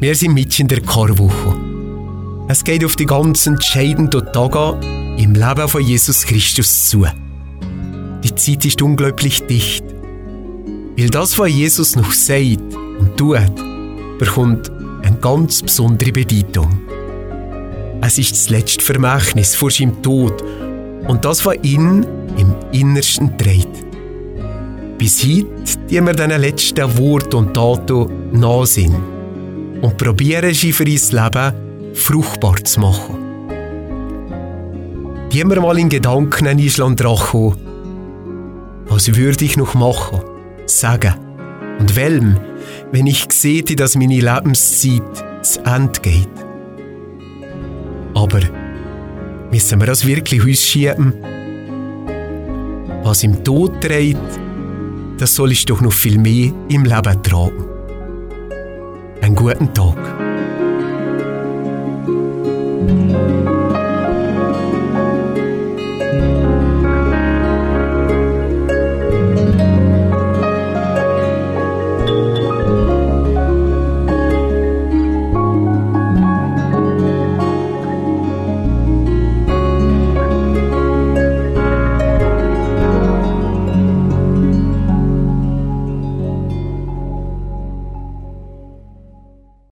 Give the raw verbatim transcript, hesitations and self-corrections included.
Wir sind mitten in der Karwoche. Es geht auf die ganz entscheidenden Tage im Leben von Jesus Christus zu. Die Zeit ist unglaublich dicht. Weil das, was Jesus noch sagt und tut, bekommt eine ganz besondere Bedeutung. Es ist das letzte Vermächtnis vor seinem Tod und das, was ihn im Innersten trägt. Bis heute die wir diesen letzten Worten und Taten nachsehen und probieren, sie für unser Leben fruchtbar zu machen. Die wir mal in Gedanken in Island drachen, was würde ich noch machen, sagen und welchem, wenn ich sehe, dass meine Lebenszeit zu Ende geht. Aber müssen wir das wirklich ausschieben? Was im Tod trägt, das soll ich doch noch viel mehr im Leben tragen. Einen guten Tag.